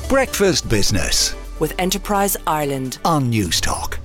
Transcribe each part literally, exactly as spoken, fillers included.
Breakfast Business with Enterprise Ireland on Newstalk.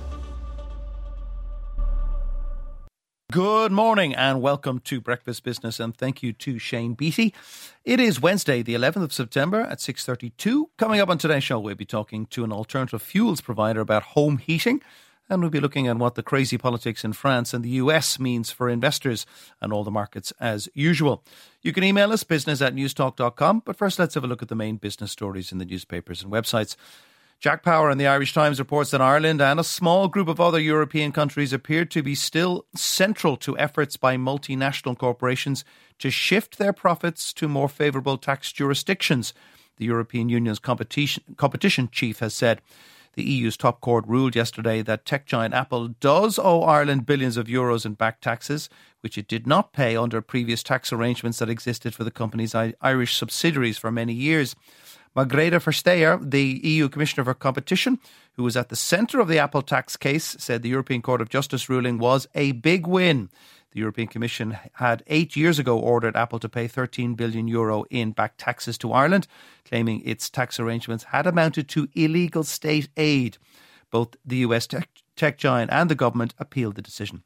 Good morning and welcome to Breakfast Business, and thank you to Shane Beattie. It is Wednesday, the eleventh of September at six thirty-two. Coming up on today's show, we'll be talking to an alternative fuels provider about home heating, and we'll be looking at what the crazy politics in France and the U S means for investors and all the markets as usual. You can email us, business at newstalk dot com, but first let's have a look at the main business stories in the newspapers and websites. Jack Power in the Irish Times reports that Ireland and a small group of other European countries appear to be still central to efforts by multinational corporations to shift their profits to more favourable tax jurisdictions, the European Union's competition, competition chief has said. The E U's top court ruled yesterday that tech giant Apple does owe Ireland billions of euros in back taxes, which it did not pay under previous tax arrangements that existed for the company's Irish subsidiaries for many years. Margrethe Vestager, the E U Commissioner for Competition, who was at the centre of the Apple tax case, said the European Court of Justice ruling was a big win. The European Commission had eight years ago ordered Apple to pay thirteen billion euro in back taxes to Ireland, claiming its tax arrangements had amounted to illegal state aid. Both the U S tech, tech giant and the government appealed the decision.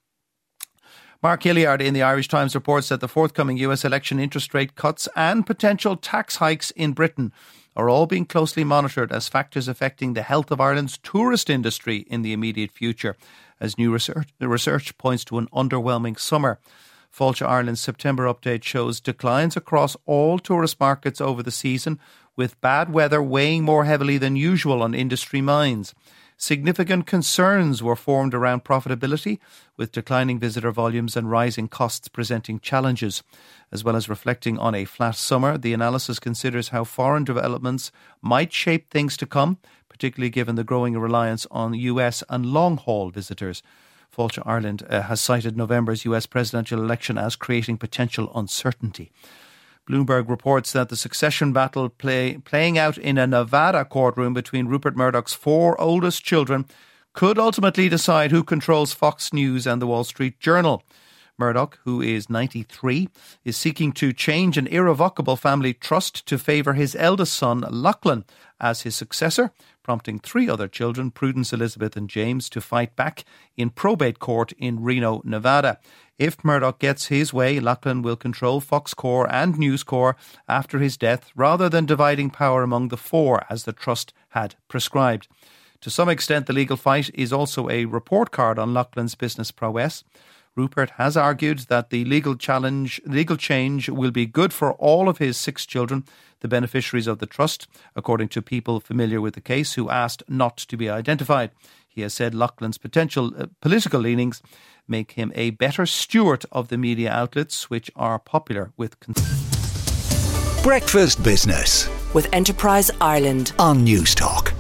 Mark Hilliard in the Irish Times reports that the forthcoming U S election interest rate cuts and potential tax hikes in Britain are all being closely monitored as factors affecting the health of Ireland's tourist industry in the immediate future, as new research, research points to an underwhelming summer. Fáilte Ireland's September update shows declines across all tourist markets over the season, with bad weather weighing more heavily than usual on industry minds. Significant concerns were formed around profitability, with declining visitor volumes and rising costs presenting challenges. As well as reflecting on a flat summer, the analysis considers how foreign developments might shape things to come, particularly given the growing reliance on U S and long-haul visitors. Fáilte Ireland uh, has cited November's U S presidential election as creating potential uncertainty. Bloomberg reports that the succession battle play, playing out in a Nevada courtroom between Rupert Murdoch's four oldest children could ultimately decide who controls Fox News and the Wall Street Journal. Murdoch, who is ninety-three, is seeking to change an irrevocable family trust to favour his eldest son, Lachlan, as his successor, prompting three other children, Prudence, Elizabeth and James, to fight back in probate court in Reno, Nevada. If Murdoch gets his way, Lachlan will control Fox Corp and News Corp after his death, rather than dividing power among the four as the trust had prescribed. To some extent, the legal fight is also a report card on Lachlan's business prowess. Rupert has argued that the legal challenge, legal change will be good for all of his six children, the beneficiaries of the trust, according to people familiar with the case who asked not to be identified. He has said Lachlan's potential uh, political leanings make him a better steward of the media outlets which are popular with consumers. Breakfast Business with Enterprise Ireland on Newstalk.